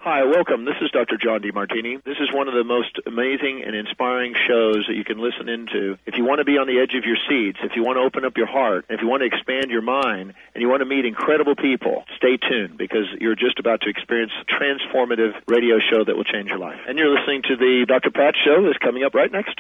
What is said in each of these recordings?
Hi, welcome. This is Dr. John DeMartini. This is one of the most amazing and inspiring shows that you can listen into. If you want to be on the edge of your seats, if you want to open up your heart, if you want to expand your mind, and you want to meet incredible people, stay tuned because you're just about to experience a transformative radio show that will change your life. And you're listening to the Dr. Pat Show that's coming up right next.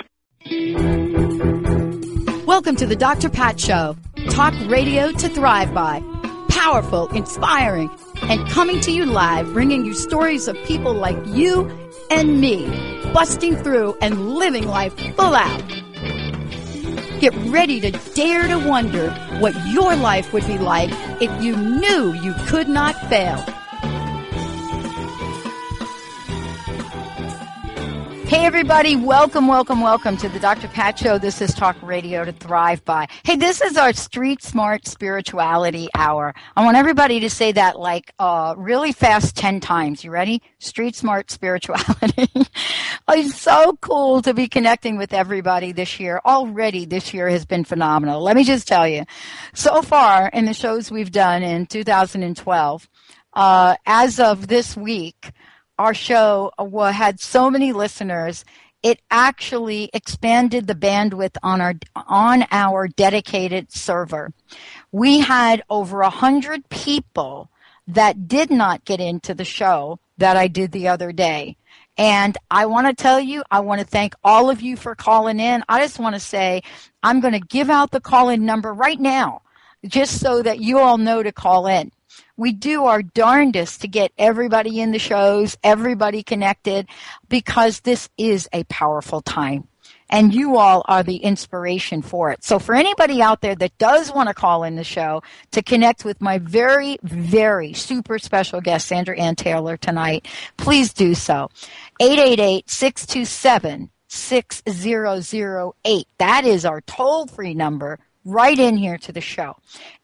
Welcome to the Dr. Pat Show. Talk radio to thrive by. Powerful, inspiring, and coming to you live, bringing you stories of people like you and me, busting through and living life full out. Get ready to dare to wonder what your life would be like if you knew you could not fail. Hey everybody, welcome to the Dr. Pat Show. This is Talk Radio to Thrive By. Hey, this is our Street Smart Spirituality Hour. I want everybody to say that like really fast 10 times. You ready? Street Smart Spirituality. It's so cool to be connecting with everybody this year. Already this year has been phenomenal. Let me just tell you, so far in the shows we've done in 2012, as of this week, our show had so many listeners, it actually expanded the bandwidth on our dedicated server. We had over 100 people that did not get into the show that I did the other day. And I want to tell you, I want to thank all of you for calling in. I just want to say I'm going to give out the call-in number right now, just so that you all know to call in. We do our darndest to get everybody in the shows, everybody connected, because this is a powerful time. And you all are the inspiration for it. So for anybody out there that does want to call in the show to connect with my very, very super special guest, Sandra Ann Taylor, tonight, please do so. 888-627-6008. That is our toll-free number. Right in here to the show.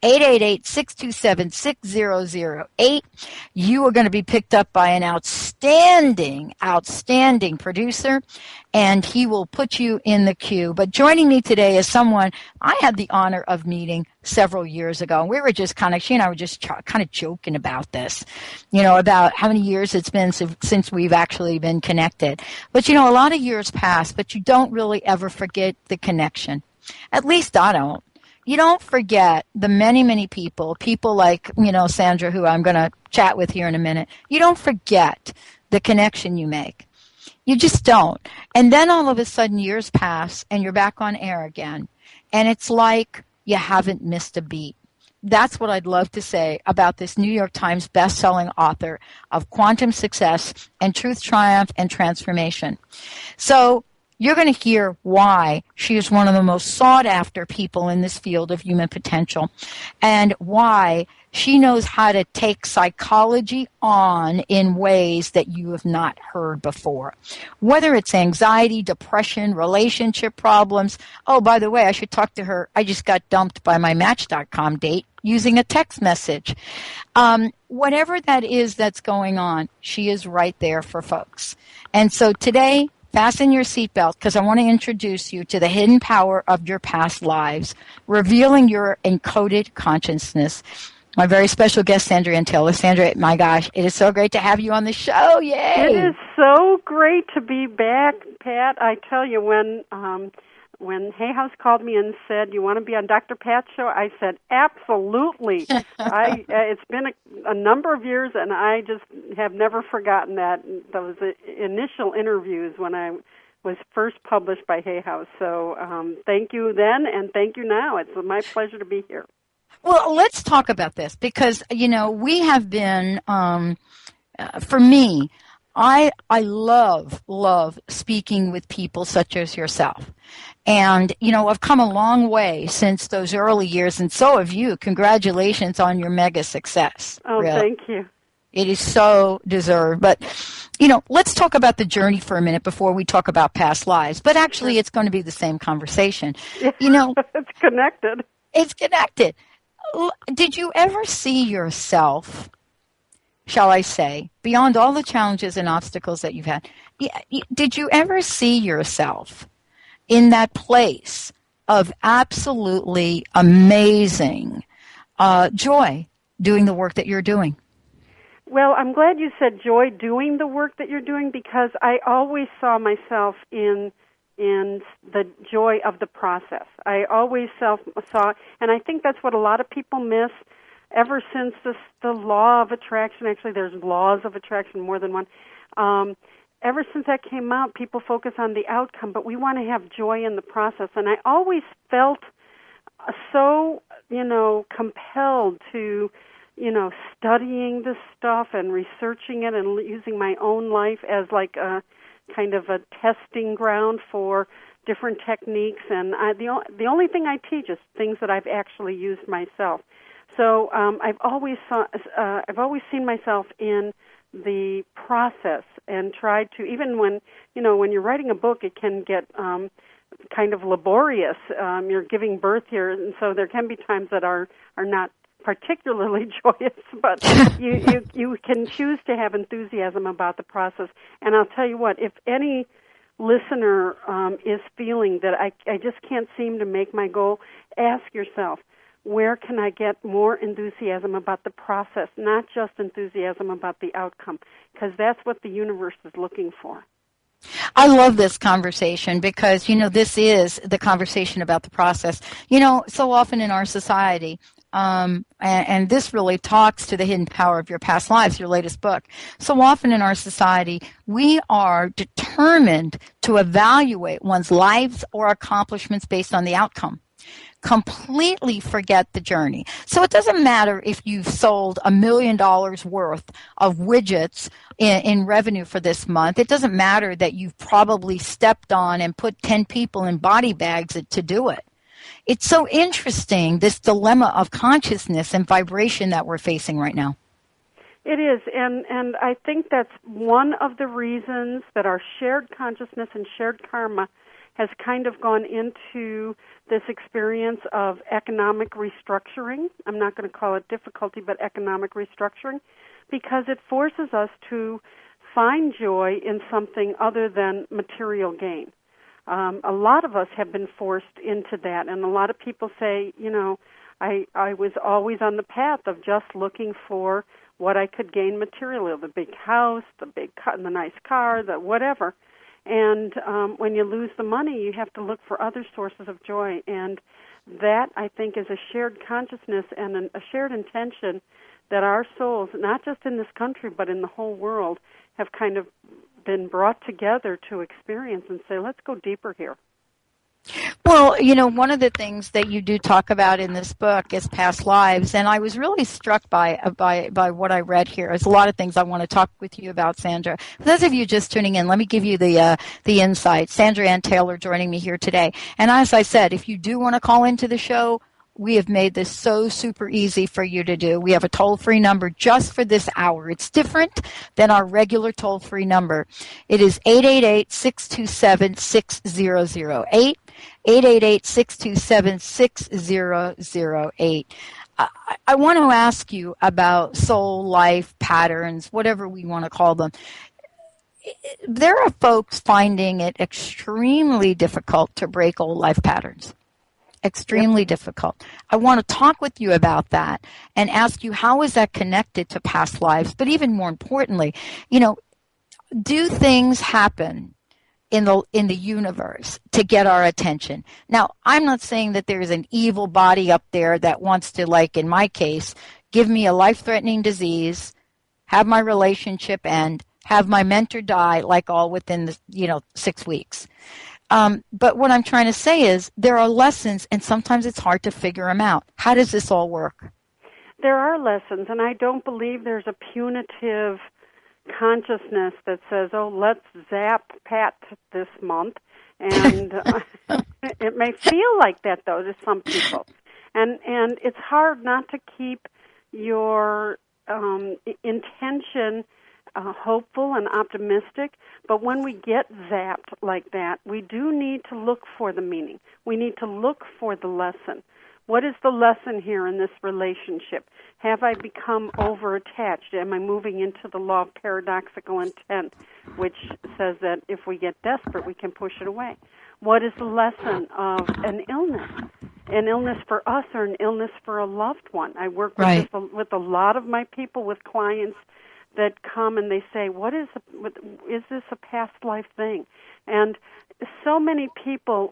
888-627-6008. You are going to be picked up by an outstanding producer, and he will put you in the queue. But joining me today is someone I had the honor of meeting several years ago. And we were just she and I were just kind of joking about this, about how many years it's been since we've actually been connected. But, a lot of years pass, but you don't really ever forget the connection. At least I don't. You don't forget the many, many people like, Sandra, who I'm going to chat with here in a minute. You don't forget the connection you make. You just don't. And then all of a sudden years pass and you're back on air again. And it's like you haven't missed a beat. That's what I'd love to say about this New York Times best-selling author of Quantum Success and Truth, Triumph, and Transformation. So you're going to hear why she is one of the most sought-after people in this field of human potential, and why she knows how to take psychology on in ways that you have not heard before. Whether it's anxiety, depression, relationship problems. Oh, by the way, I should talk to her. I just got dumped by my Match.com date using a text message. Whatever that is that's going on, she is right there for folks. And so today, fasten your seatbelt because I want to introduce you to the hidden power of your past lives, revealing your encoded consciousness. My very special guest, Sandra Ann Taylor. Sandra, my gosh, it is so great to have you on the show. Yay! It is so great to be back, Pat. I tell you, when Hay House called me and said, "You want to be on Dr. Pat's show?" I said, "Absolutely." It's been a number of years, and I just have never forgotten those initial interviews when I was first published by Hay House. So thank you then, and thank you now. It's my pleasure to be here. Well, let's talk about this because, we have been, for me, I love speaking with people such as yourself. And, I've come a long way since those early years, and so have you. Congratulations on your mega success. Oh, really. Thank you. It is so deserved. But, let's talk about the journey for a minute before we talk about past lives. But actually, it's going to be the same conversation. It's connected. It's connected. Did you ever see yourself, shall I say, beyond all the challenges and obstacles that you've had, did you ever see yourself in that place of absolutely amazing joy doing the work that you're doing? Well, I'm glad you said joy doing the work that you're doing, because I always saw myself in the joy of the process. I always saw, and I think that's what a lot of people miss. Ever since the law of attraction, actually there's laws of attraction, more than one. Ever since that came out, people focus on the outcome, but we want to have joy in the process. And I always felt so, compelled to, studying this stuff and researching it and using my own life as like a kind of a testing ground for different techniques. And the only thing I teach is things that I've actually used myself. So I've always seen myself in the process and tried to, even when you're writing a book, it can get kind of laborious. You're giving birth here, and so there can be times that are not particularly joyous, but you can choose to have enthusiasm about the process. And I'll tell you what, if any listener is feeling that I just can't seem to make my goal, ask yourself, where can I get more enthusiasm about the process, not just enthusiasm about the outcome, because that's what the universe is looking for. I love this conversation because, this is the conversation about the process. So often in our society, and this really talks to the hidden power of your past lives, your latest book. So often in our society, we are determined to evaluate one's lives or accomplishments based on the outcome. Completely forget the journey. So it doesn't matter if you've sold $1 million worth of widgets in revenue for this month. It doesn't matter that you've probably stepped on and put 10 people in body bags to do it. It's so interesting, this dilemma of consciousness and vibration that we're facing right now. It is, and I think that's one of the reasons that our shared consciousness and shared karma has kind of gone into this experience of economic restructuring. I'm not going to call it difficulty, but economic restructuring, because it forces us to find joy in something other than material gain. A lot of us have been forced into that, and a lot of people say, I was always on the path of just looking for what I could gain materially, the big house, the nice car, the whatever. And when you lose the money, you have to look for other sources of joy. And that, I think, is a shared consciousness and a shared intention that our souls, not just in this country, but in the whole world, have kind of been brought together to experience and say, let's go deeper here. Well, one of the things that you do talk about in this book is past lives, and I was really struck by what I read here. There's a lot of things I want to talk with you about, Sandra. For those of you just tuning in, let me give you the insight. Sandra Ann Taylor joining me here today. And as I said, if you do want to call into the show, we have made this so super easy for you to do. We have a toll-free number just for this hour. It's different than our regular toll-free number. It is 888-627-6008. 888-627-6008. I want to ask you about soul life patterns, whatever we want to call them. There are folks finding it extremely difficult to break old life patterns. Extremely difficult. I want to talk with you about that and ask you, how is that connected to past lives? But even more importantly, do things happen in the universe to get our attention? Now, I'm not saying that there's an evil body up there that wants to, like in my case, give me a life-threatening disease, have my relationship end, have my mentor die, like all within 6 weeks. But what I'm trying to say is there are lessons, and sometimes it's hard to figure them out. How does this all work? There are lessons, and I don't believe there's a punitive consciousness that says, oh, let's zap Pat this month. And it may feel like that, though, to some people. And it's hard not to keep your intention hopeful and optimistic, but when we get zapped like that, we do need to look for the meaning. We need to look for the lesson. What is the lesson here in this relationship? Have I become over-attached? Am I moving into the law of paradoxical intent, which says that if we get desperate, we can push it away? What is the lesson of an illness? An illness for us or an illness for a loved one? I work with a lot of my people, with clients that come and they say, is this a past life thing? And so many people,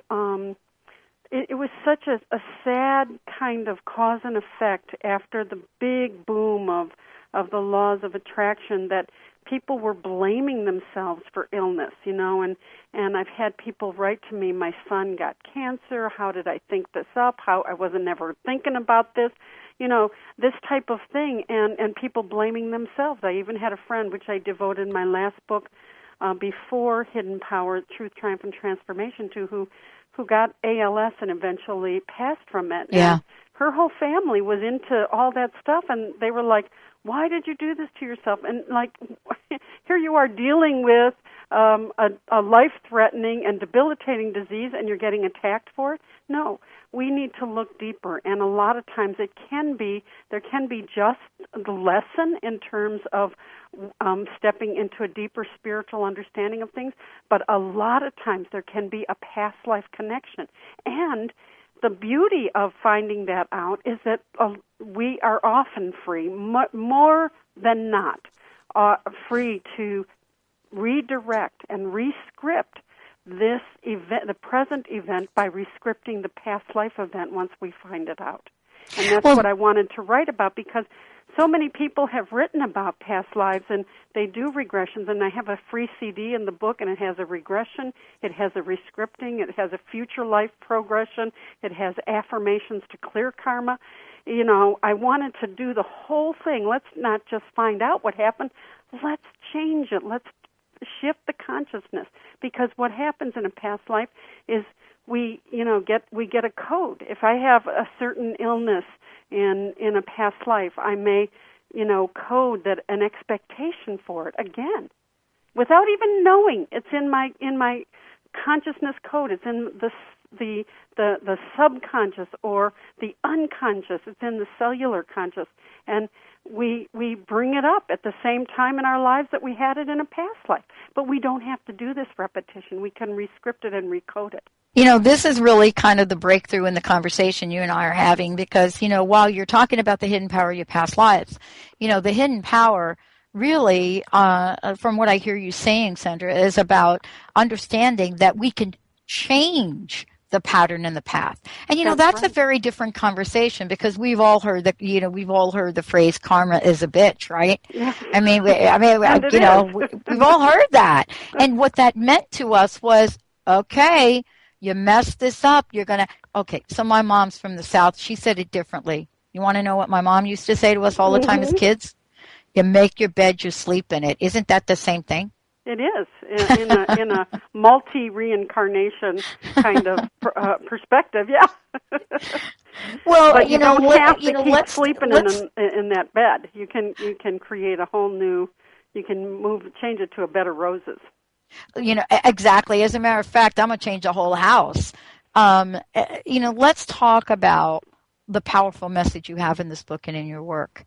it was such a sad kind of cause and effect after the big boom of the laws of attraction that people were blaming themselves for illness, and I've had people write to me, my son got cancer, how did I think this up, how I wasn't ever thinking about this, this type of thing, and people blaming themselves. I even had a friend, which I devoted my last book before Hidden Power, Truth, Triumph, and Transformation to, who got ALS and eventually passed from it. Yeah. And her whole family was into all that stuff, and they were like, why did you do this to yourself? And here you are dealing with a life-threatening and debilitating disease, and you're getting attacked for it? No, we need to look deeper. And a lot of times there can be just the lesson in terms of stepping into a deeper spiritual understanding of things, but a lot of times there can be a past life connection. And the beauty of finding that out is that we are often free, more than not, free to redirect and rescript this event, the present event, by rescripting the past life event once we find it out. And that's what I wanted to write about, because so many people have written about past lives, and they do regressions, and I have a free CD in the book, and it has a regression, it has a rescripting, it has a future life progression, it has affirmations to clear karma. I wanted to do the whole thing. Let's not just find out what happened, let's change it, let's shift the consciousness, because what happens in a past life is we get a code. If I have a certain illness in a past life, I may, code that an expectation for it again, without even knowing. It's in my consciousness code. It's in the subconscious or the unconscious. It's in the cellular conscious, and we bring it up at the same time in our lives that we had it in a past life. But we don't have to do this repetition. We can rescript it and recode it. This is really kind of the breakthrough in the conversation you and I are having, because, while you're talking about the hidden power of your past lives, the hidden power really, from what I hear you saying, Sandra, is about understanding that we can change the pattern and the path. And, that's right. A very different conversation, because we've all heard the phrase karma is a bitch, right? Yeah. We've all heard that. And what that meant to us was, okay, you messed this up. Okay, so my mom's from the South. She said it differently. You want to know what my mom used to say to us all the time as kids? You make your bed, you sleep in it. Isn't that the same thing? It is, in a multi-reincarnation kind of perspective, yeah. Well, but you don't have to keep sleeping in that bed. You can create a whole new. You can change it to a bed of roses. Exactly. As a matter of fact, I'm going to change the whole house. Let's talk about the powerful message you have in this book and in your work.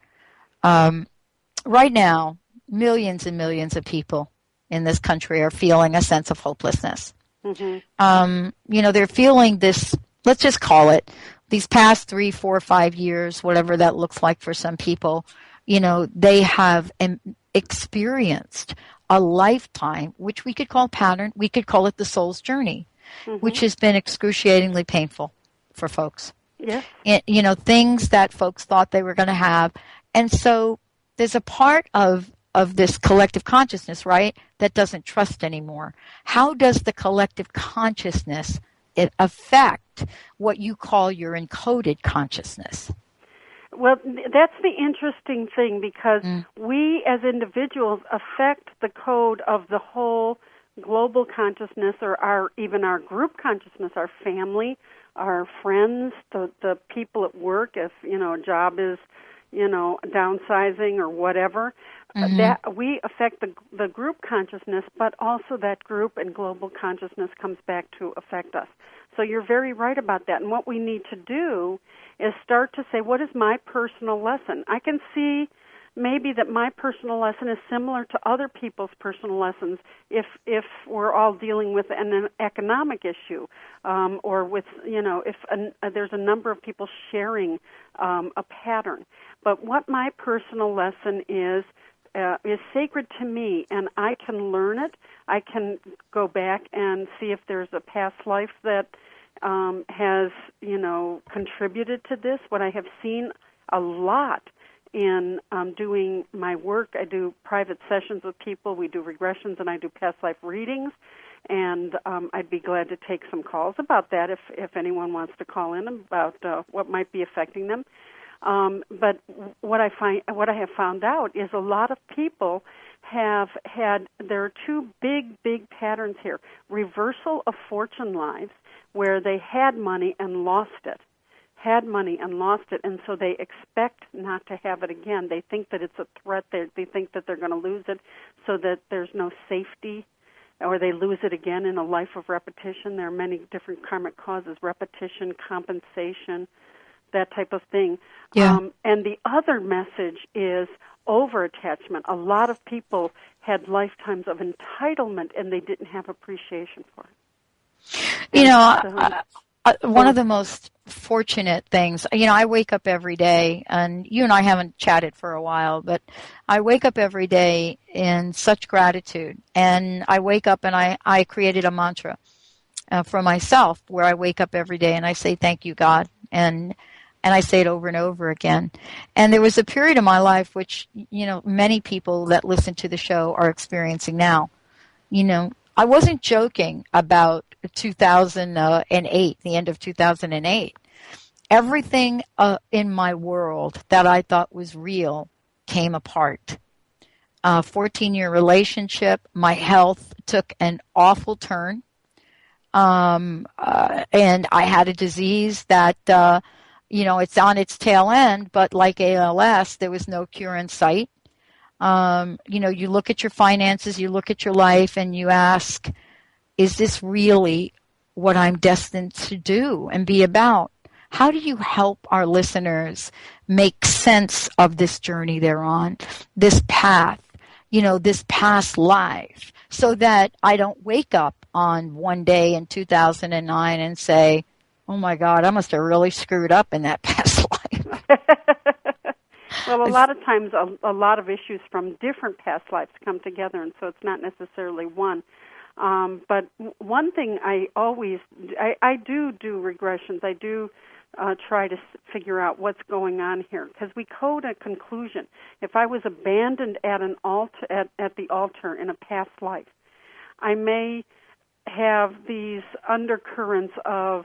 Right now, millions and millions of people in this country are feeling a sense of hopelessness. Mm-hmm. They're feeling this, let's just call it, these past 3, 4, 5 years, whatever that looks like for some people, they have experienced a lifetime, which we could call pattern, we could call it the soul's journey, which has been excruciatingly painful for folks. Yes. Things that folks thought they were going to have. And so there's a part of this collective consciousness, right, that doesn't trust anymore. How does the collective consciousness affect what you call your encoded consciousness? Well, that's the interesting thing, because we as individuals affect the code of the whole global consciousness, or even our group consciousness, our family, our friends, the people at work, if, a job is, downsizing or whatever, that we affect the group consciousness, but also that group and global consciousness comes back to affect us. So you're very right about that. And what we need to do is start to say, what is my personal lesson? I can see maybe that my personal lesson is similar to other people's personal lessons if we're all dealing with an economic issue, or with, if there's a number of people sharing a pattern. But what my personal lesson is, is sacred to me, and I can learn it. I can go back and see if there's a past life that has, contributed to this. What I have seen a lot in doing my work, I do private sessions with people, we do regressions, and I do past life readings, and I'd be glad to take some calls about that if anyone wants to call in about what might be affecting them. But what I have found out is a lot of people have had, there are two big patterns here. Reversal of fortune lives, where they had money and lost it. And so they expect not to have it again. They think that it's a threat. They think that they're going to lose it, so that there's no safety, or they lose it again in a life of repetition. There are many different karmic causes: repetition, compensation, that type of thing. Yeah. And the other message is over-attachment. A lot of people had lifetimes of entitlement, and they didn't have appreciation for it. One of the most fortunate things, I wake up every day, and you and I haven't chatted for a while, but I wake up every day in such gratitude. And I wake up and I created a mantra for myself, where I wake up every day and I say, thank you, God. And I say it over and over again. And there was a period of my life which, many people that listen to the show are experiencing now. I wasn't joking about 2008, the end of 2008. Everything in my world that I thought was real came apart. 14-year relationship, my health took an awful turn. And I had a disease that, it's on its tail end, but like ALS, there was no cure in sight. You look at your finances, you look at your life, and you ask, is this really what I'm destined to do and be about? How do you help our listeners make sense of this journey they're on, this path, this past life, so that I don't wake up on one day in 2009 and say, oh my God, I must have really screwed up in that past life? Well, a lot of times a lot of issues from different past lives come together, and so it's not necessarily one. But one thing I do regressions. I do try to figure out what's going on here, because we code a conclusion. If I was abandoned at an altar, at the altar in a past life, I may have these undercurrents of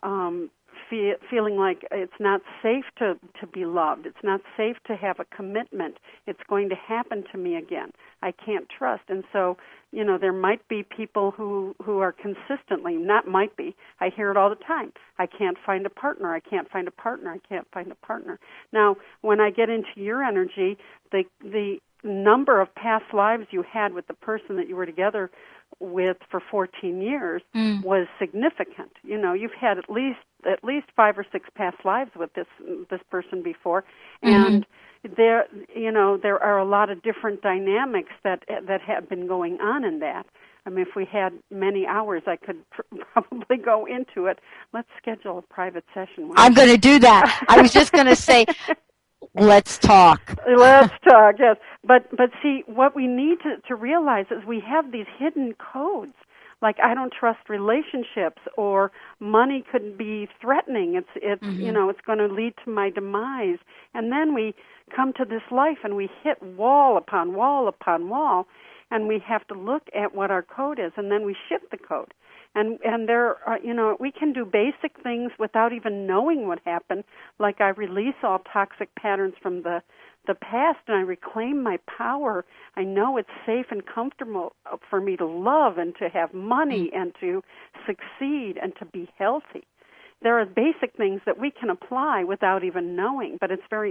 feeling like it's not safe to be loved. It's not safe to have a commitment. It's going to happen to me again. I can't trust. And so, there might be people who are consistently, not might be, I hear it all the time, I can't find a partner, I can't find a partner, I can't find a partner. Now, when I get into your energy, the number of past lives you had with the person that you were together with for 14 years was significant. You've had at least 5 or 6 past lives with this person before, and there are a lot of different dynamics that have been going on in that. I mean, if we had many hours, I could probably go into it. Let's schedule a private session. I'm going to do that. I was just going to say, let's talk. Let's talk, yes. But see, what we need to realize is we have these hidden codes. Like, I don't trust relationships, or money could be threatening. It's it's going to lead to my demise. And then we come to this life and we hit wall upon wall upon wall, and we have to look at what our code is, and then we shift the code. And there are, we can do basic things without even knowing what happened. Like, I release all toxic patterns from the past, and I reclaim my power. I know it's safe and comfortable for me to love and to have money and to succeed and to be healthy. There are basic things that we can apply without even knowing, but it's very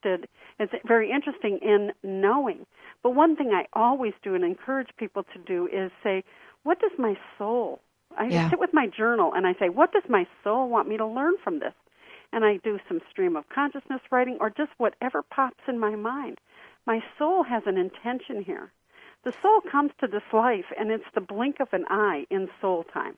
interesting in knowing. But one thing I always do and encourage people to do is say, what does my soul? I sit with my journal and I say, what does my soul want me to learn from this? And I do some stream of consciousness writing, or just whatever pops in my mind. My soul has an intention here. The soul comes to this life, and it's the blink of an eye in soul time.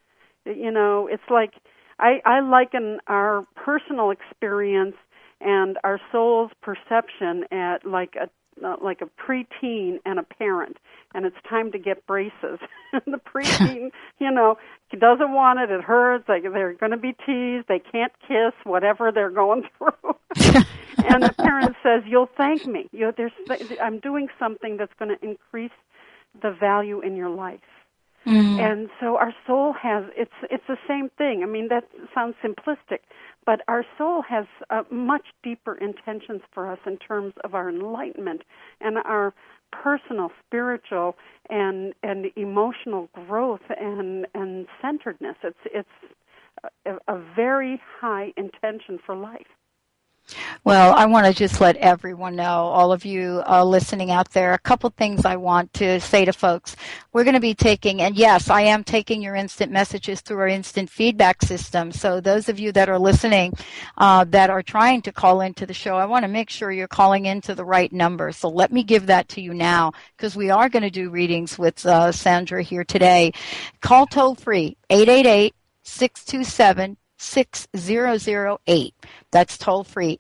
It's like, I liken our personal experience and our soul's perception at like like a preteen and a parent, and it's time to get braces. And the preteen, he doesn't want it. It hurts. They're going to be teased. They can't kiss, whatever they're going through. And the parent says, "You'll thank me. I'm doing something that's going to increase the value in your life." Mm-hmm. And so our soul has, it's the same thing. I mean, that sounds simplistic, but our soul has much deeper intentions for us in terms of our enlightenment and our personal, spiritual, and emotional growth and centeredness. It's a very high intention for life. Well, I want to just let everyone know, all of you listening out there, a couple things I want to say to folks. We're going to be taking, and yes, I am taking your instant messages through our instant feedback system. So those of you that are listening that are trying to call into the show, I want to make sure you're calling into the right number. So let me give that to you now, because we are going to do readings with Sandra here today. Call toll free, 888-627-6008. That's toll free,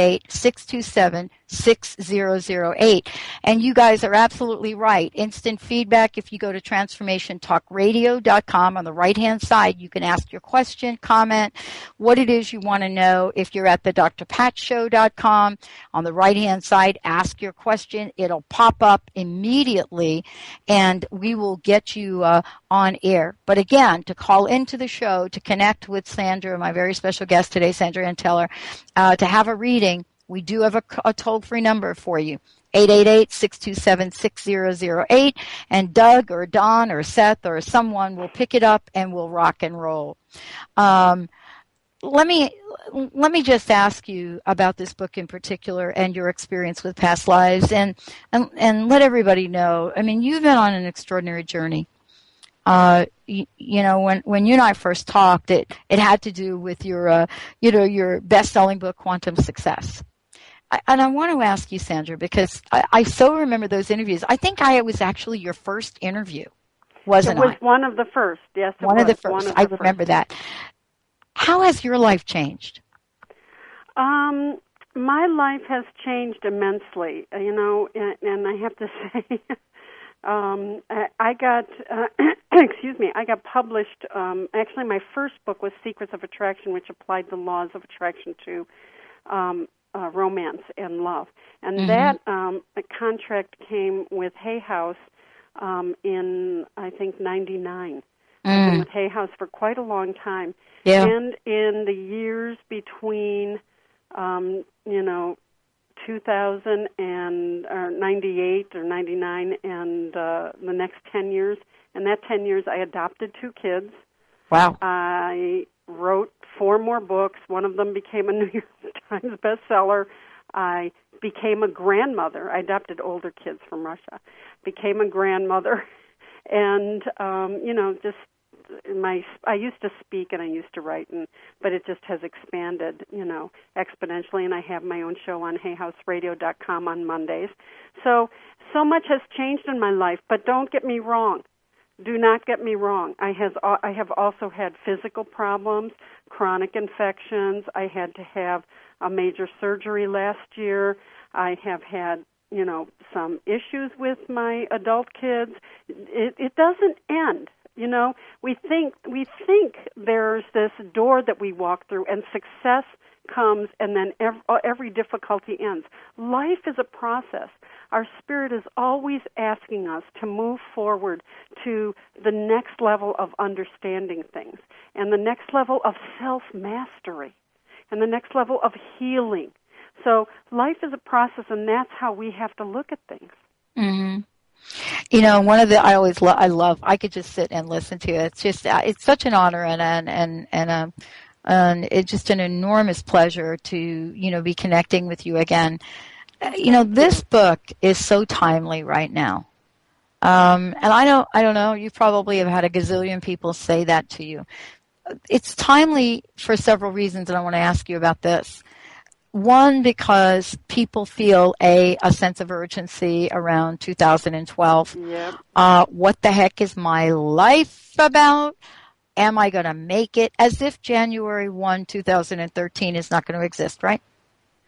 888-627-6008. And you guys are absolutely right. Instant feedback, if you go to transformationtalkradio.com, on the right-hand side, you can ask your question, comment, what it is you want to know. If you're at the drpatshow.com, on the right-hand side, ask your question. It'll pop up immediately, and we will get you on air. But again, to call into the show, to connect with Sandra, my very special guest today, Sandra Anteller, to have a reading, we do have a toll-free number for you, 888-627-6008, and Doug or Don or Seth or someone will pick it up and we'll rock and roll. Let me just ask you about this book in particular and your experience with past lives, and let everybody know. I mean, you've been on an extraordinary journey. When you and I first talked, it had to do with your best-selling book, Quantum Success. And I want to ask you, Sandra, because I so remember those interviews. I think I was actually your first interview, wasn't I? It was one of the first, yes. One of the first. I remember that. How has your life changed? My life has changed immensely, and I have to say, I got, I got published, actually my first book was Secrets of Attraction, which applied the laws of attraction to romance and love. And that contract came with Hay House in, I think, 99. I've been with Hay House for quite a long time. Yeah. And in the years between, 2000 and 98 or 99 and the next 10 years. In that 10 years, I adopted 2 kids. Wow. I wrote 4 more books. One of them became a New York Times bestseller. I became a grandmother. I adopted older kids from Russia. Became a grandmother. And, I used to speak and I used to write, but it just has expanded, exponentially. And I have my own show on HayHouseRadio.com on Mondays. So much has changed in my life, but don't get me wrong. Do not get me wrong. I have also had physical problems, chronic infections. I had to have a major surgery last year. I have had, some issues with my adult kids. It doesn't end. We think there's this door that we walk through and success comes and then every difficulty ends. Life is a process. Our spirit is always asking us to move forward to the next level of understanding things and the next level of self-mastery and the next level of healing. So life is a process, and that's how we have to look at things. Mm-hmm. One of the I love. I could just sit and listen to it. It's just it's such an honor and it's just an enormous pleasure to be connecting with you again. This book is so timely right now, and I don't know. You probably have had a gazillion people say that to you. It's timely for several reasons, and I want to ask you about this. One, because people feel a sense of urgency around 2012. Yep. What the heck is my life about? Am I going to make it? As if January 1, 2013 is not going to exist, right?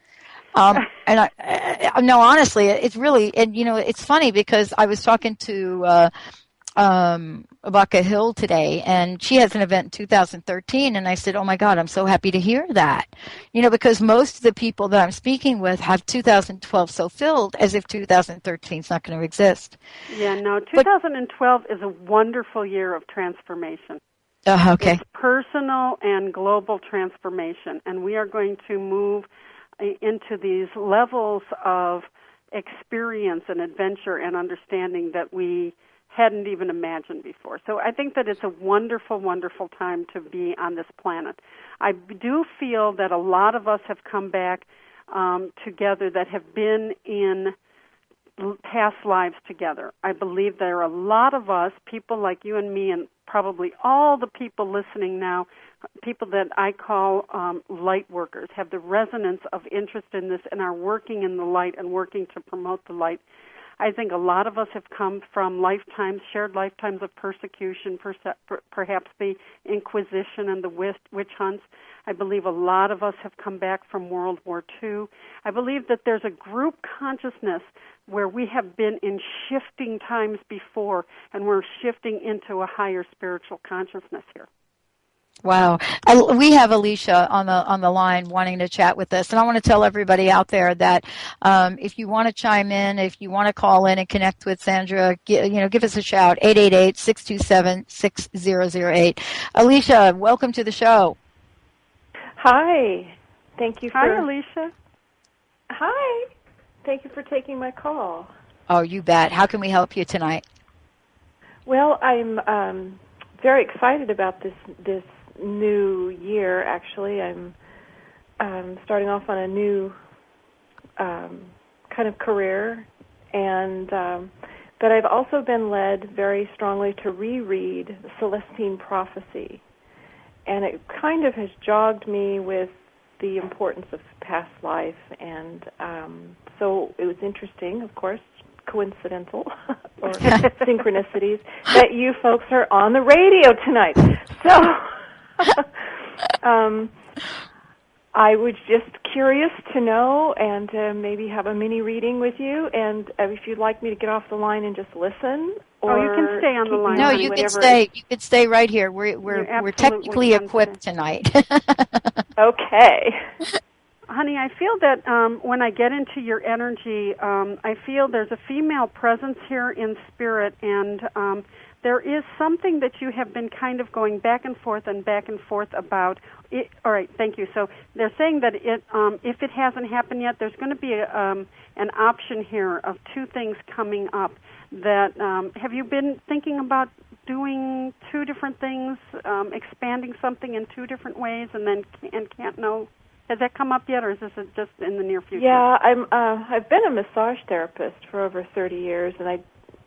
And no, honestly, it's really, and it's funny because I was talking to Abaka Hill today, and she has an event in 2013, and I said, oh my God, I'm so happy to hear that. Because most of the people that I'm speaking with have 2012 so filled as if 2013 is not going to exist. Yeah, no, 2012 is a wonderful year of transformation. Okay. It's personal and global transformation, and we are going to move into these levels of experience and adventure and understanding that we hadn't even imagined before. So I think that it's a wonderful, wonderful time to be on this planet. I do feel that a lot of us have come back together that have been in past lives together. I believe there are a lot of us, people like you and me, and probably all the people listening now, people that I call light workers, have the resonance of interest in this and are working in the light and working to promote the light. I think a lot of us have come from shared lifetimes of persecution, perhaps the Inquisition and the witch hunts. I believe a lot of us have come back from World War II. I believe that there's a group consciousness where we have been in shifting times before, and we're shifting into a higher spiritual consciousness here. Wow. We have Alicia on the line wanting to chat with us, and I want to tell everybody out there that if you want to chime in, if you want to call in and connect with Sandra, give us a shout, 888-627-6008. Alicia, welcome to the show. Hi. Thank you for... Hi, Alicia. Hi. Thank you for taking my call. Oh, you bet. How can we help you tonight? Well, I'm very excited about this new year, actually. I'm starting off on a new kind of career, and but I've also been led very strongly to reread Celestine Prophecy, and it kind of has jogged me with the importance of past life, and so it was interesting, of course, coincidental or synchronicities that you folks are on the radio tonight. So I was just curious to know and maybe have a mini reading with you, and if you'd like me to get off the line and just listen, or you can stay on the line. No, you can stay. You can stay right here. We're technically equipped tonight. Okay. Honey, I feel that when I get into your energy, I feel there's a female presence here in spirit, and there is something that you have been kind of going back and forth about. All right, thank you. So they're saying that if it hasn't happened yet, there's going to be an option here of two things coming up. That have you been thinking about doing two different things, expanding something in two different ways, and can't know? Has that come up yet, or is this just in the near future? Yeah, I've been a massage therapist for over 30 years, and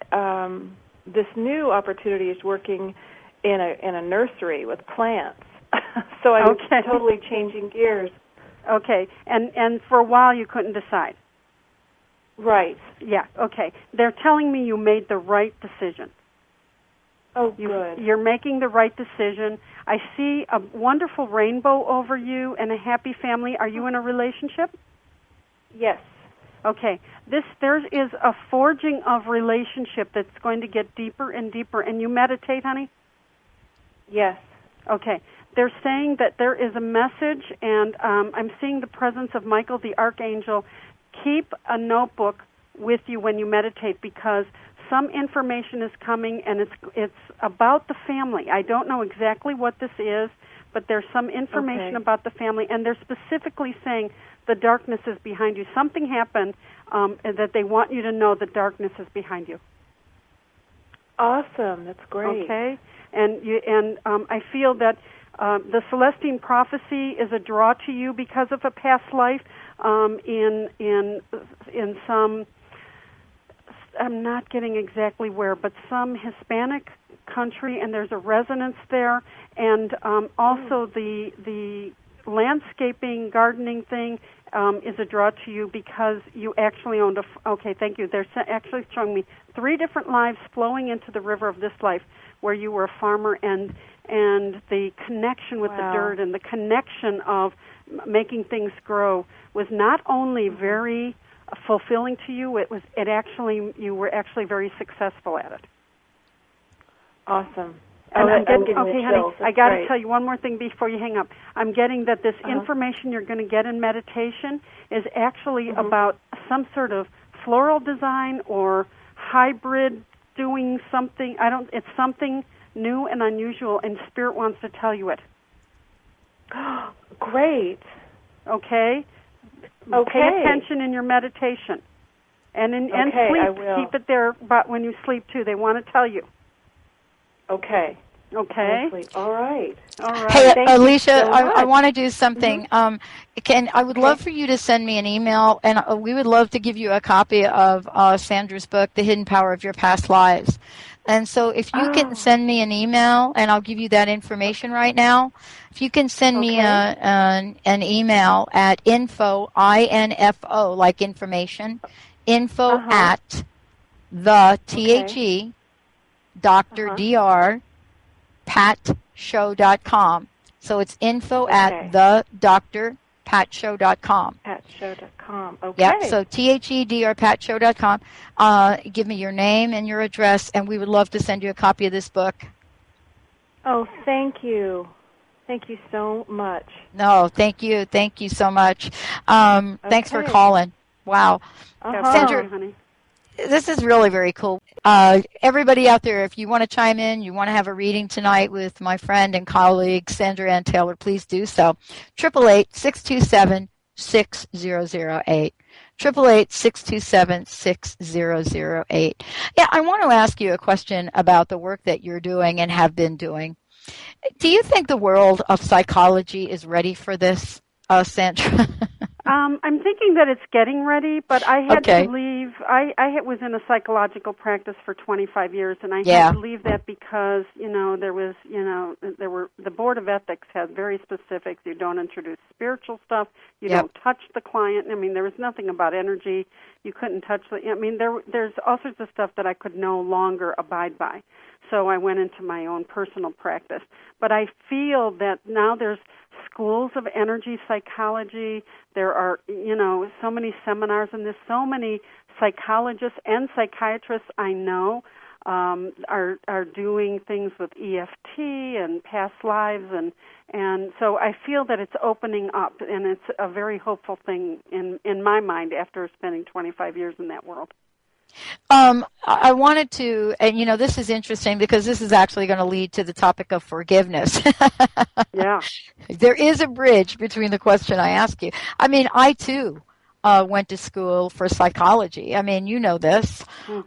this new opportunity is working in a nursery with plants. So I'm totally changing gears. Okay, and for a while you couldn't decide. Right. Yeah. Okay. They're telling me you made the right decision. Oh, good. You're making the right decision. I see a wonderful rainbow over you and a happy family. Are you in a relationship? Yes. Okay. There is a forging of relationship that's going to get deeper and deeper. And you meditate, honey? Yes. Okay. They're saying that there is a message, and I'm seeing the presence of Michael the Archangel. Keep a notebook with you when you meditate, because some information is coming, and it's about the family. I don't know exactly what this is, but there's some information about the family, and they're specifically saying the darkness is behind you. Something happened, and that they want you to know the darkness is behind you. Awesome, that's great. Okay, and I feel that the Celestine Prophecy is a draw to you because of a past life in some. I'm not getting exactly where, but some Hispanic country, and there's a resonance there, and also the landscaping, gardening thing is a draw to you because you actually owned okay, thank you. They're actually showing me 3 different lives flowing into the river of this life, where you were a farmer, and the connection with the dirt and the connection of making things grow was not only very fulfilling to you, you were actually very successful at it. Awesome. Okay, honey, I got to tell you one more thing before you hang up. I'm getting that this information you're going to get in meditation is actually about some sort of floral design or hybrid doing something. It's something new and unusual, and Spirit wants to tell you it. Great. Okay? Pay attention in your meditation. And sleep. I will. Keep it there but when you sleep, too. They want to tell you. Okay. All right. Hey, Alicia, I want to do something. I would love for you to send me an email, and we would love to give you a copy of Sandra's book, The Hidden Power of Your Past Lives. And so if you can send me an email, and I'll give you that information right now. If you can send me an email at info, I-N-F-O, like information, info at the, T-H-E, Dr. D-R, patshow.com. So it's info at the drpatshow.com. Patshow.com. Okay. Yep. So THEDR give me your name and your address, and we would love to send you a copy of this book. Oh, thank you. Thank you so much. No, thank you. Thank you so much. Thanks for calling. Wow. Sandra, honey. This is really very cool. Everybody out there, if you want to chime in, you want to have a reading tonight with my friend and colleague, Sandra Ann Taylor, please do so. 888-627-6008. 888-627-6008. Yeah, I want to ask you a question about the work that you're doing and have been doing. Do you think the world of psychology is ready for this, Sandra? I'm thinking that it's getting ready, but I had to leave. I was in a psychological practice for 25 years, and I had to leave that because, there were the Board of Ethics had very specifics. You don't introduce spiritual stuff. You don't touch the client. I mean, there was nothing about energy. You couldn't touch there's all sorts of stuff that I could no longer abide by. So I went into my own personal practice. But I feel that now there's schools of energy psychology. There are, so many seminars in this. So many psychologists and psychiatrists I know are doing things with EFT and past lives, and so I feel that it's opening up, and it's a very hopeful thing in my mind after spending 25 years in that world. I wanted to, and this is interesting because this is actually going to lead to the topic of forgiveness. Yeah. There is a bridge between the question I ask you. I mean, I too went to school for psychology. I mean, you know this.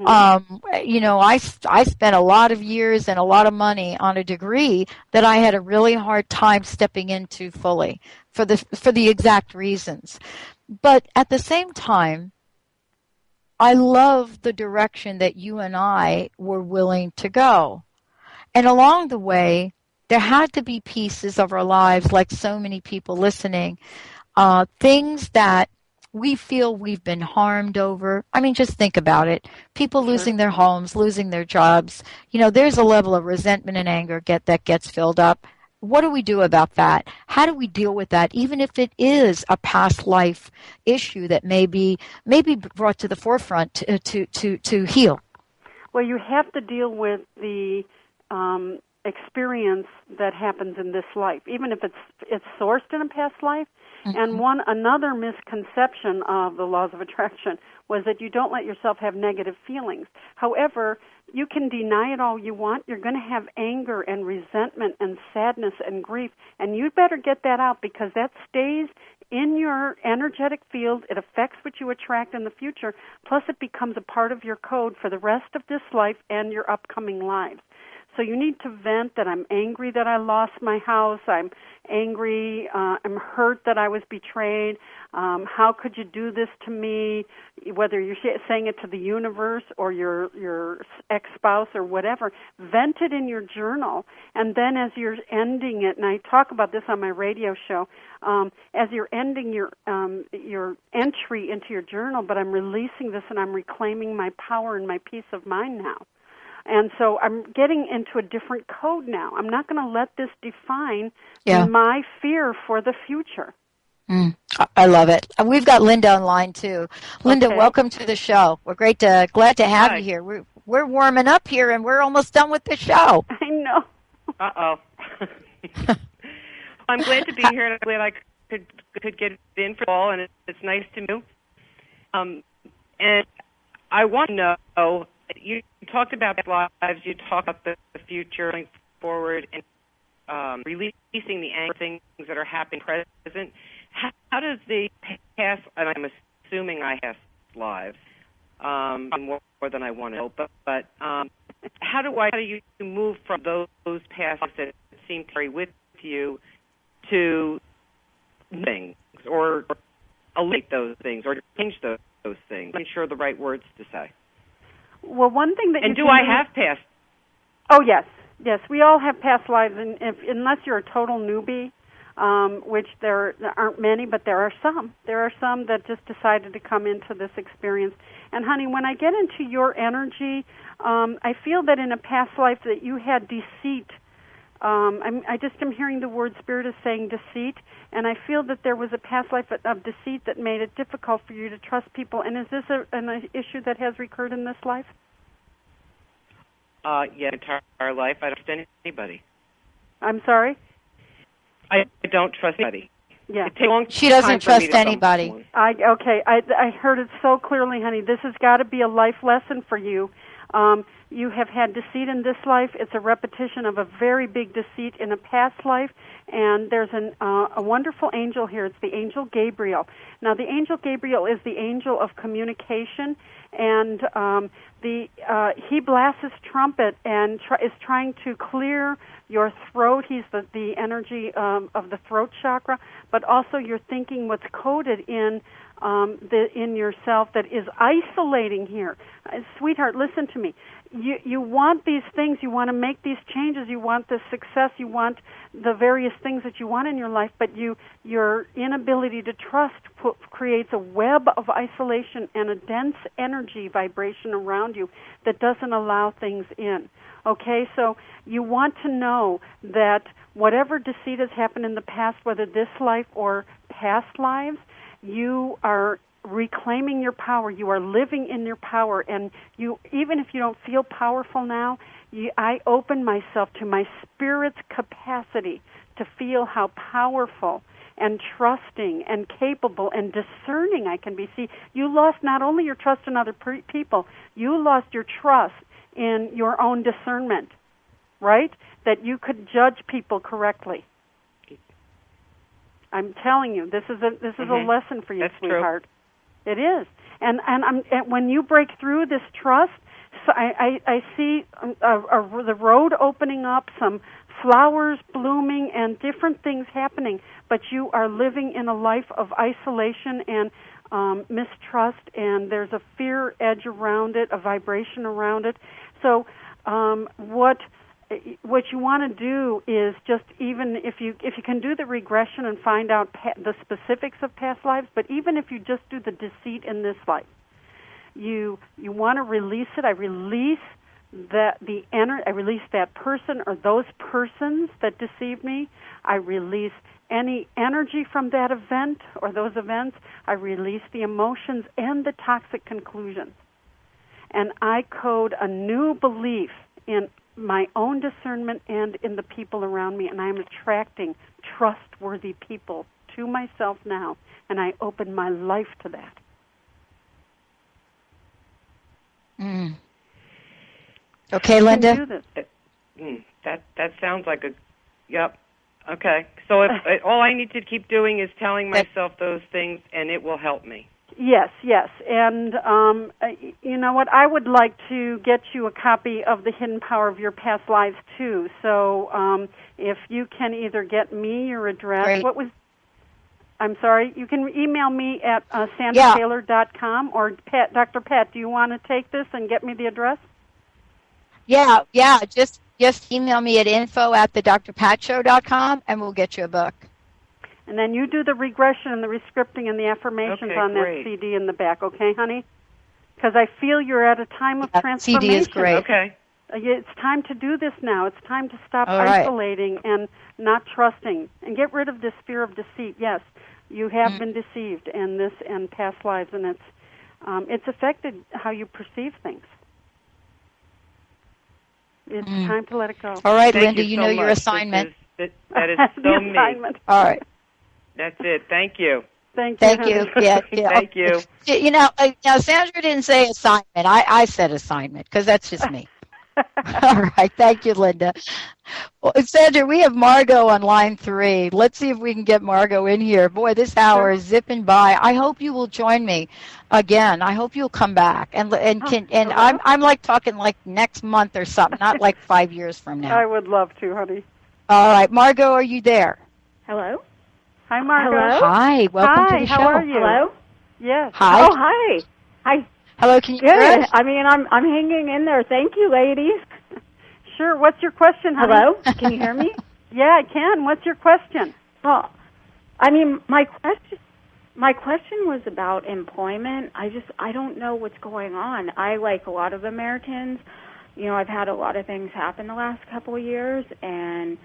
I spent a lot of years and a lot of money on a degree that I had a really hard time stepping into fully for the exact reasons. But at the same time, I love the direction that you and I were willing to go. And along the way, there had to be pieces of our lives, like so many people listening, things that we feel we've been harmed over. I mean, just think about it. People losing their homes, losing their jobs. There's a level of resentment and anger that gets filled up. What do we do about that? How do we deal with that, even if it is a past life issue that may be brought to the forefront to heal? Well, you have to deal with the experience that happens in this life, even if it's sourced in a past life. Mm-hmm. And another misconception of the laws of attraction was that you don't let yourself have negative feelings. However, you can deny it all you want. You're going to have anger and resentment and sadness and grief, and you better get that out because that stays in your energetic field. It affects what you attract in the future, plus it becomes a part of your code for the rest of this life and your upcoming lives. So you need to vent that I'm angry that I lost my house. I'm angry. I'm hurt that I was betrayed. How could you do this to me? Whether you're saying it to the universe or your ex-spouse or whatever, vent it in your journal. And then as you're ending it, and I talk about this on my radio show, as you're ending your entry into your journal, but I'm releasing this and I'm reclaiming my power and my peace of mind now. And so I'm getting into a different code now. I'm not going to let this define my fear for the future. I love it. We've got Linda online too. Linda, welcome to the show. We're glad to have you here. We're warming up here, and we're almost done with the show. I know. Uh-oh. I'm glad to be here, and I'm glad I could get in for all, and it's nice to meet you. And I want to know, you talked about lives, you talked about the future going forward, and releasing the anger things that are happening present. How does the past, and I'm assuming I have lives, more than I want to know, but how do you move from those past lives that seem to carry with you to things, or eliminate those things, or change those things? I'm not sure the right words to say. Well, one thing that and do I have past? Oh, yes. We all have past lives, and unless you're a total newbie, which there aren't many, but there are some. There are some that just decided to come into this experience. And, honey, when I get into your energy, I feel that in a past life that you had deceit. I just am hearing the word Spirit is saying deceit, and I feel that there was a past life of deceit that made it difficult for you to trust people. And is this an issue that has recurred in this life? Yeah, entire life. I don't trust anybody. I'm sorry? I don't trust anybody. Yeah. She doesn't trust anybody. I heard it so clearly, honey. This has got to be a life lesson for you. You have had deceit in this life. It's a repetition of a very big deceit in a past life, and there's a wonderful angel here. It's the angel Gabriel. Now, the angel Gabriel is the angel of communication, and he blasts his trumpet and is trying to clear your throat. He's the energy of the throat chakra, but also you're thinking what's coded in yourself that is isolating here. Sweetheart, listen to me. You want these things. You want to make these changes. You want the success. You want the various things that you want in your life, but your inability to trust creates a web of isolation and a dense energy vibration around you that doesn't allow things in. Okay, so you want to know that whatever deceit has happened in the past, whether this life or past lives, you are reclaiming your power. You are living in your power, and even if you don't feel powerful now, I open myself to my spirit's capacity to feel how powerful and trusting and capable and discerning I can be. See, you lost not only your trust in other people, you lost your trust in your own discernment, right? That you could judge people correctly. I'm telling you, this is a lesson for you, That's sweetheart. True. It is, and when you break through this trust, so I see the road opening up, some flowers blooming, and different things happening. But you are living in a life of isolation and mistrust, and there's a fear edge around it, a vibration around it. So what you want to do is just, even if you can do the regression and find out the specifics of past lives, but even if you just do the deceit in this life, you want to release it. I release I release that person or those persons that deceived me. I release any energy from that event or those events. I release the emotions and the toxic conclusions. And I code a new belief in my own discernment and in the people around me, and I am attracting trustworthy people to myself now, and I open my life to that. Okay, Linda? That sounds like yep. Okay. So all I need to keep doing is telling myself those things, and it will help me. Yes. And you know what? I would like to get you a copy of The Hidden Power of Your Past Lives, too. So if you can either get me your address. Great. I'm sorry, you can email me at sandrataylor.com or Dr. Pat, do you want to take this and get me the address? Yeah. Just email me at info@thedrpatshow.com, and we'll get you a book. And then you do the regression and the rescripting and the affirmations on great. that CD in the back, okay, honey? Because I feel you're at a time of transformation. CD is great. Okay. It's time to do this now. It's time to stop All right. isolating and not trusting and get rid of this fear of deceit. Yes, you have been deceived in this and past lives, and it's affected how you perceive things. It's time to let it go. All right, Thank Linda, you know so your much. assignment. That is The so me. assignment. All right. That's it. Thank you. Thank you. Thank you. Yeah, yeah. Thank you. You know, now Sandra didn't say assignment. I said assignment because that's just me. All right. Thank you, Linda. Well, Sandra, we have Margot on line 3. Let's see if we can get Margot in here. Boy, this hour is zipping by. I hope you will join me again. I hope you'll come back I'm like talking like next month or something, not like 5 years from now. I would love to, honey. All right, Margot, are you there? Hello? Hi, Margot. Hello? Hi, welcome to the show. How are you? Hello? Yes. Hi. Oh, hi. Hi. Hello, can you hear Good. us? I mean, I'm hanging in there. Thank you, ladies. Sure. What's your question, honey? Hello? Can you hear me? Yeah, I can. What's your question? Well, I mean, my question was about employment. I don't know what's going on. I, like a lot of Americans, you know, I've had a lot of things happen the last couple of years, and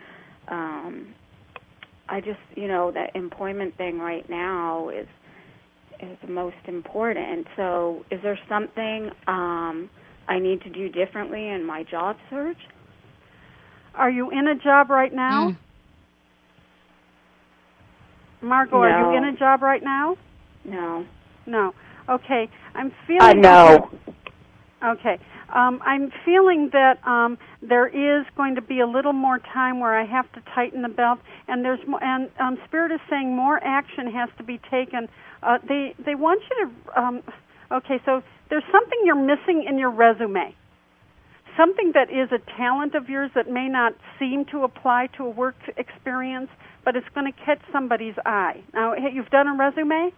I just, you know, that employment thing right now is the most important. So is there something I need to do differently in my job search? Are you in a job right now? Margot, are you in a job right now? No. No. Okay. I'm feeling... No. Okay. I'm feeling that there is going to be a little more time where I have to tighten the belt, and Spirit is saying more action has to be taken. They want you to... okay, so there's something you're missing in your resume. Something that is a talent of yours that may not seem to apply to a work experience, but it's going to catch somebody's eye. Now, you've done a resume?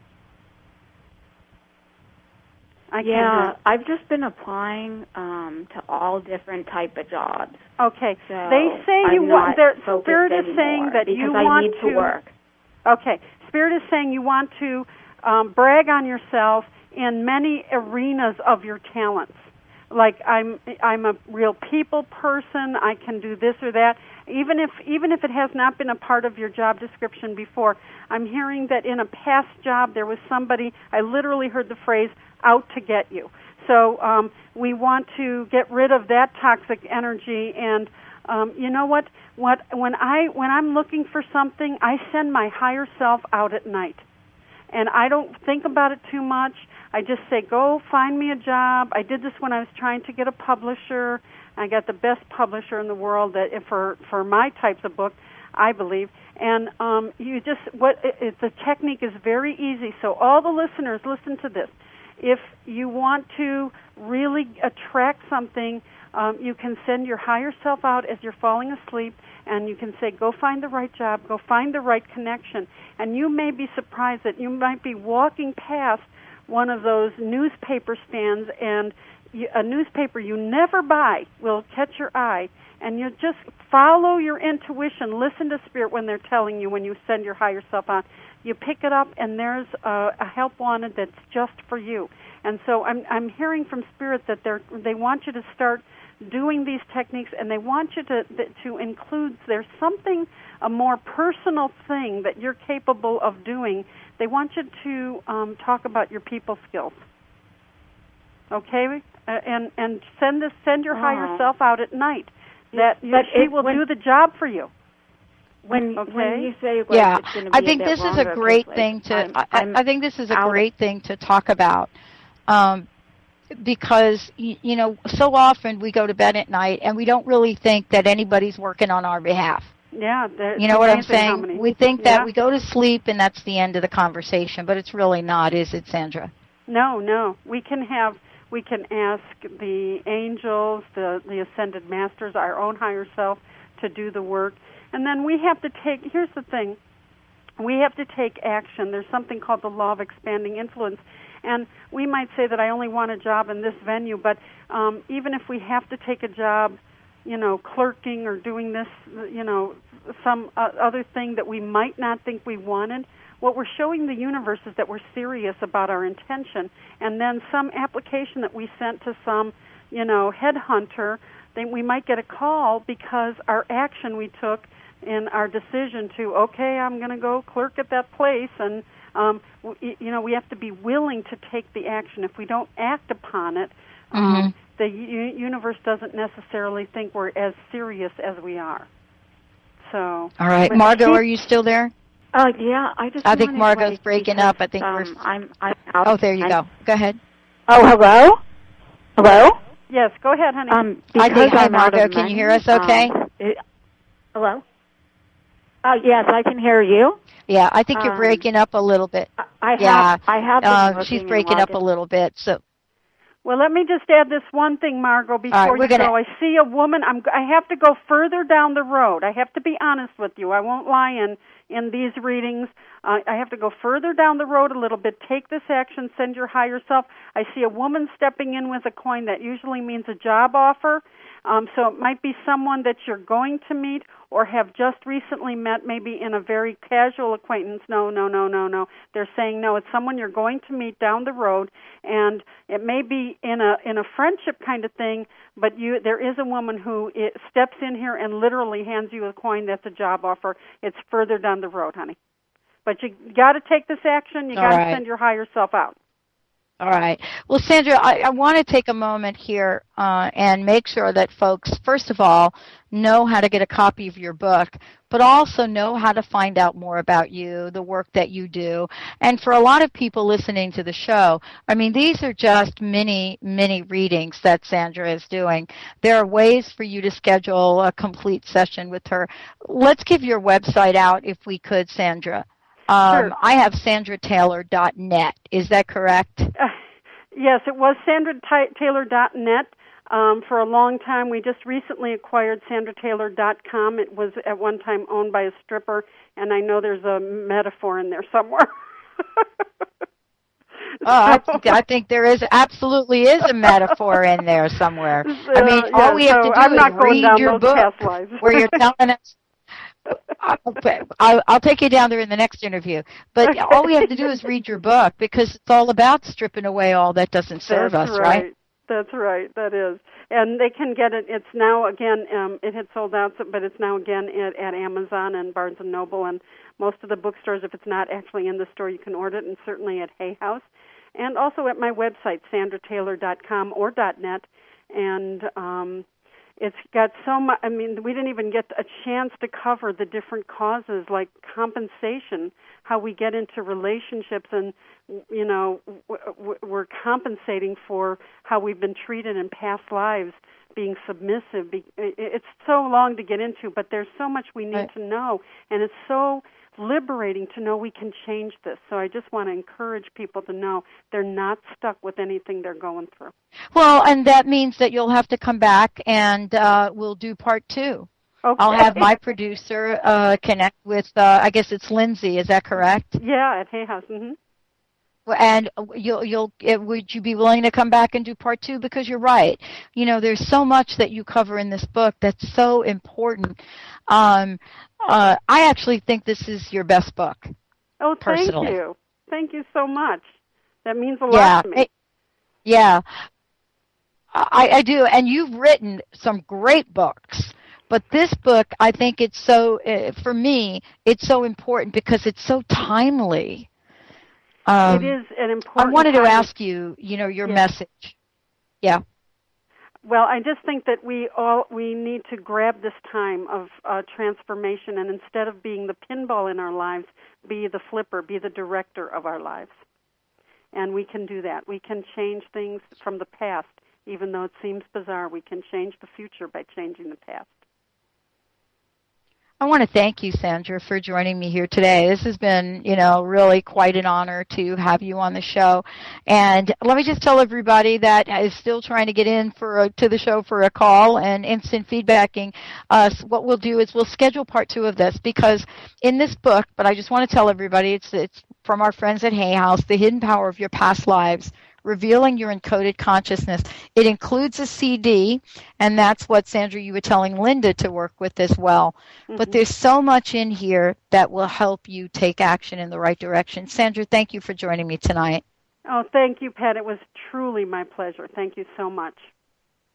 I've just been applying to all different type of jobs. Okay. So they say you want. Spirit is saying that you want I need to work. Okay. Spirit is saying you want to brag on yourself in many arenas of your talents. Like I'm a real people person. I can do this or that. Even if it has not been a part of your job description before, I'm hearing that in a past job there was somebody. I literally heard the phrase "out to get you." So we want to get rid of that toxic energy. And you know what? When I'm looking for something, I send my higher self out at night, and I don't think about it too much. I just say, go find me a job. I did this when I was trying to get a publisher. I got the best publisher in the world for my types of book, I believe. And the technique is very easy. So all the listeners, listen to this. If you want to really attract something, you can send your higher self out as you're falling asleep, and you can say, go find the right job, go find the right connection. And you may be surprised that you might be walking past one of those newspaper stands, and a newspaper you never buy will catch your eye, and you just follow your intuition. Listen to Spirit when they're telling you, when you send your higher self out. You pick it up, and there's a help wanted that's just for you. And so I'm hearing from Spirit that they want you to start doing these techniques, and they want you to include, there's something, a more personal thing that you're capable of doing. They want you to talk about your people skills. Okay? And send your higher self out at night. She will do the job for you. When you say it's going to be I think this is a great thing to. I think this is a great thing to talk about, because you know, so often we go to bed at night and we don't really think that anybody's working on our behalf. Yeah, you know what I'm saying? We think that we go to sleep and that's the end of the conversation, but it's really not, is it, Sandra? No. We can ask the angels, the ascended masters, our own higher self to do the work. And then we have to here's the thing, we have to take action. There's something called the law of expanding influence. And we might say that I only want a job in this venue, but even if we have to take a job, you know, clerking or doing this, you know, some other thing that we might not think we wanted, what we're showing the universe is that we're serious about our intention. And then some application that we sent to some headhunter, then we might get a call because our action we took in our decision to, okay, I'm going to go clerk at that place, and we have to be willing to take the action. If we don't act upon it, the universe doesn't necessarily think we're as serious as we are. So, all right, Margot, are you still there? Yeah, I think Margot's breaking up. I think I'm out. Oh, there you go. Go ahead. Oh, hello. Hello. Yes, go ahead, honey. Hi, Margot. Can you hear us? Okay. Hello. Oh, yes, I can hear you. Yeah, I think you're breaking up a little bit. I have been looking she's breaking up a little bit. So. Well, let me just add this one thing, Margot, before you go. I see a woman. I have to go further down the road. I have to be honest with you. I won't lie in these readings. I have to go further down the road a little bit. Take this action. Send your higher self. I see a woman stepping in with a coin. That usually means a job offer. So it might be someone that you're going to meet or have just recently met, maybe in a very casual acquaintance. No. They're saying no. It's someone you're going to meet down the road, and it may be in a friendship kind of thing. But there is a woman who steps in here and literally hands you a coin. That's a job offer. It's further down the road, honey. But you got to take this action. You got to send your higher self out. All right. Well, Sandra, I want to take a moment here and make sure that folks, first of all, know how to get a copy of your book, but also know how to find out more about you, the work that you do. And for a lot of people listening to the show, I mean, these are just mini readings that Sandra is doing. There are ways for you to schedule a complete session with her. Let's give your website out if we could, Sandra. Sure. I have sandrataylor.net. Is that correct? Yes, it was sandrataylor.net. For a long time, we just recently acquired sandrataylor.com. It was at one time owned by a stripper, and I know there's a metaphor in there somewhere. I think there absolutely is a metaphor in there somewhere. I mean, all we have to do is read your book where you're telling us. I'll take you down there in the next interview. But all we have to do is read your book, because it's all about stripping away all that doesn't serve us, right? That's right. That is. And they can get it. It's now, again, it had sold out, but it's now again at Amazon and Barnes & Noble and most of the bookstores. If it's not actually in the store, you can order it, and certainly at Hay House. And also at my website, sandrataylor.com or .net. And it's got so much. I mean, we didn't even get a chance to cover the different causes, like compensation, how we get into relationships, and we're compensating for how we've been treated in past lives, being submissive. It's so long to get into, but there's so much we need to know, and it's so liberating to know we can change this. So I just want to encourage people to know they're not stuck with anything they're going through. Well, and that means that you'll have to come back, and we'll do part 2. Okay. I'll have my producer connect with, I guess it's Lindsay, is that correct? Yeah, at Hay House. Mm-hmm. And would you be willing to come back and do part 2? Because you're right. There's so much that you cover in this book that's so important. I actually think this is your best book. Oh, personally. Thank you. Thank you so much. That means a lot to me. Yeah, I do. And you've written some great books. But this book, I think it's so, for me, it's so important because it's so timely. It is an important. I wanted to ask you, your message. Yeah. Well, I just think that we need to grab this time of transformation, and instead of being the pinball in our lives, be the flipper, be the director of our lives. And we can do that. We can change things from the past, even though it seems bizarre. We can change the future by changing the past. I want to thank you, Sandra, for joining me here today. This has been, really quite an honor to have you on the show. And let me just tell everybody that is still trying to get in to the show for a call and instant feedbacking. What we'll do is we'll schedule part 2 of this, because in this book, but I just want to tell everybody, it's from our friends at Hay House, The Hidden Power of Your Past Lives, Revealing Your Encoded Consciousness. It includes a CD, and that's what, Sandra, you were telling Linda to work with as well. Mm-hmm. But there's so much in here that will help you take action in the right direction. Sandra, thank you for joining me tonight. Oh, thank you, Pat. It was truly my pleasure. Thank you so much.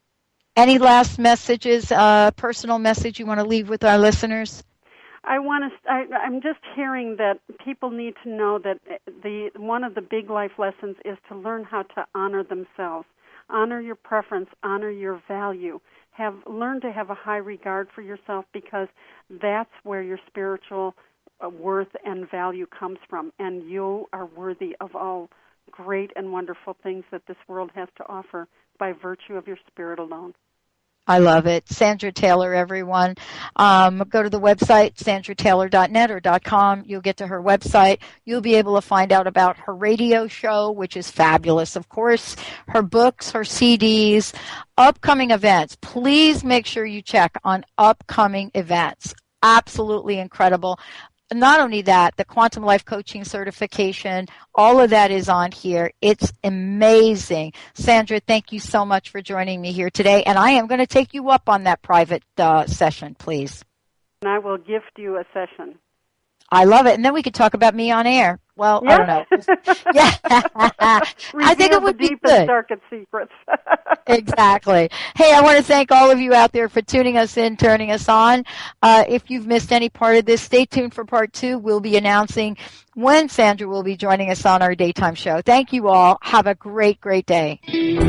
Any last messages, personal message you want to leave with our listeners? I'm just hearing that people need to know that one of the big life lessons is to learn how to honor themselves, honor your preference, honor your value. Learn to have a high regard for yourself, because that's where your spiritual worth and value comes from, and you are worthy of all great and wonderful things that this world has to offer by virtue of your spirit alone. I love it. Sandra Taylor, everyone. Go to the website, sandrataylor.net or .com. You'll get to her website. You'll be able to find out about her radio show, which is fabulous, of course, her books, her CDs, upcoming events. Please make sure you check on upcoming events. Absolutely incredible. Not only that, the Quantum Life Coaching certification, all of that is on here. It's amazing. Sandra, thank you so much for joining me here today. And I am going to take you up on that private session, please. And I will gift you a session. I love it. And then we could talk about me on air. Well, yeah. I don't know. Yeah. I think it would be good. Reveal the darkest secrets. Exactly. Hey, I want to thank all of you out there for tuning us in, turning us on. If you've missed any part of this, stay tuned for part 2. We'll be announcing when Sandra will be joining us on our daytime show. Thank you all. Have a great, great day.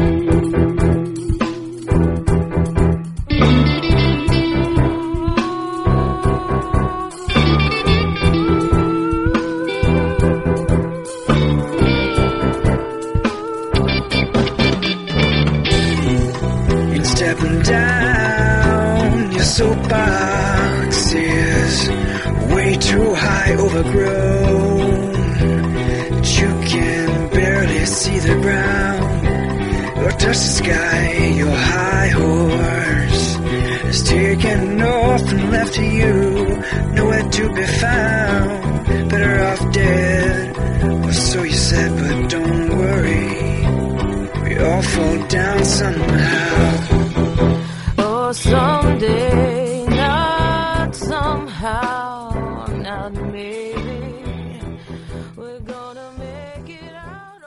Stepping down your soapbox is way too high, overgrown, that you can barely see the ground or touch the sky. Your high horse is taken off and left to you, nowhere to be found. Better off dead, or so you said, but don't worry, we all fall down somehow. Someday, not somehow, not maybe, we're gonna make it out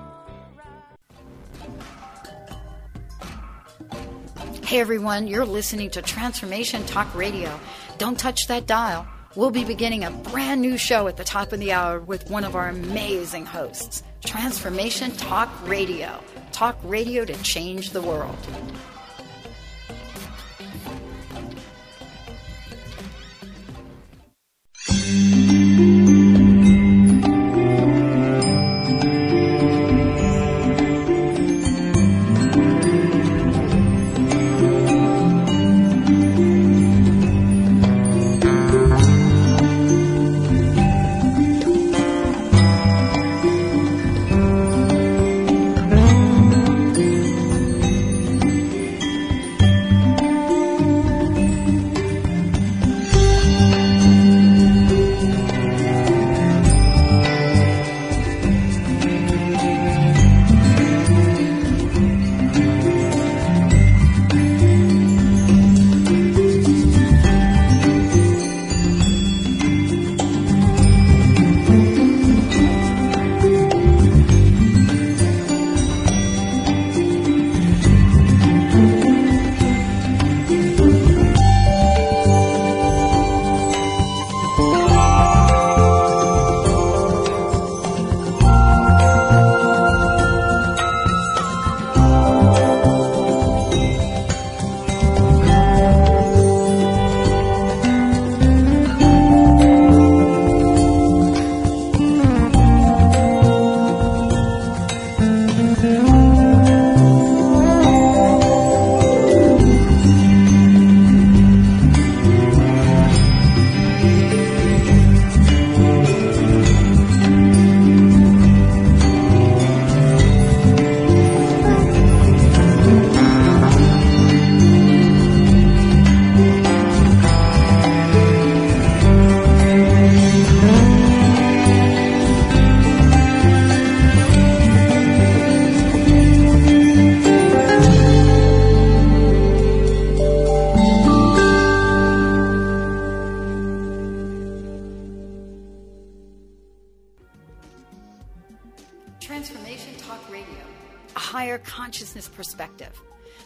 alright. Hey everyone, you're listening to Transformation Talk Radio. Don't touch that dial. We'll be beginning a brand new show at the top of the hour with one of our amazing hosts. Transformation Talk Radio. Talk radio to change the world.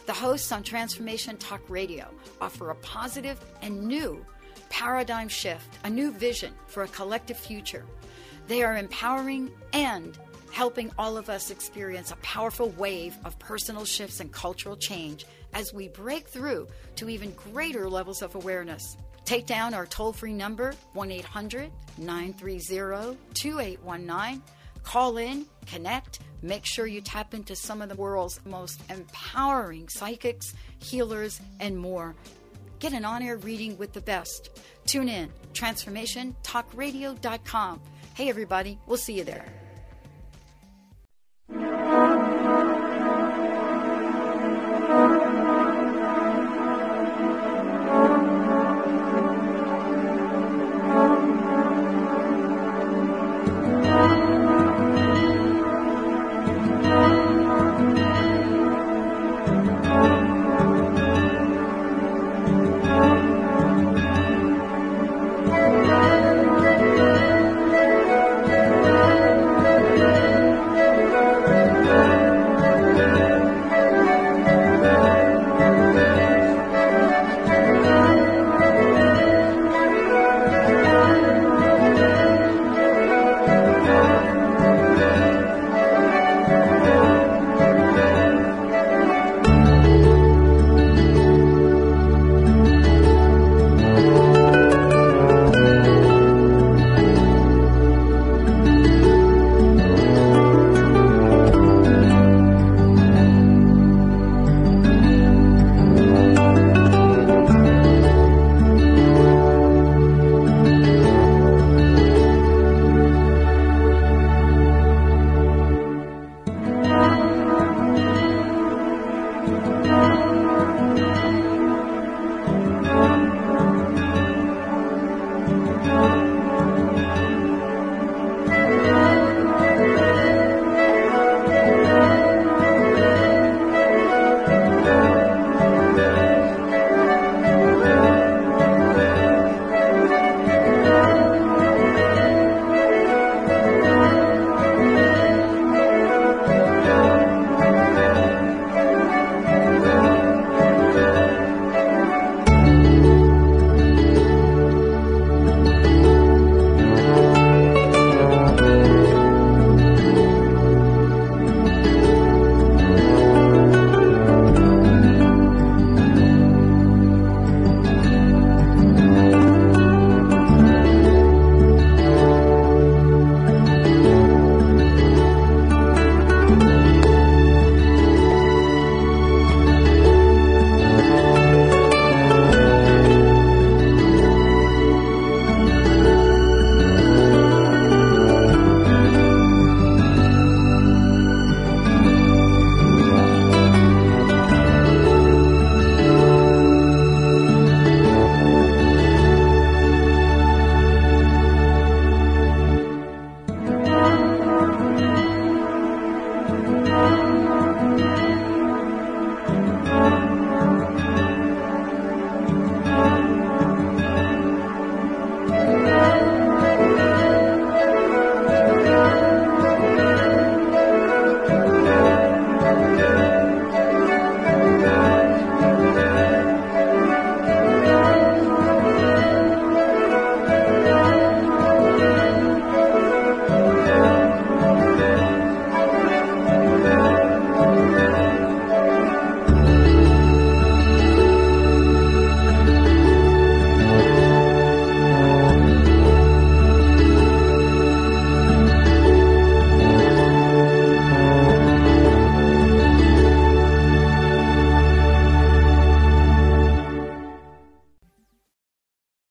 The hosts on Transformation Talk Radio offer a positive and new paradigm shift, a new vision for a collective future. They are empowering and helping all of us experience a powerful wave of personal shifts and cultural change as we break through to even greater levels of awareness. Take down our toll-free number, 1-800-930-2819. Call in, connect, make sure you tap into some of the world's most empowering psychics, healers, and more. Get an on-air reading with the best. Tune in, transformationtalkradio.com. Hey, everybody, we'll see you there.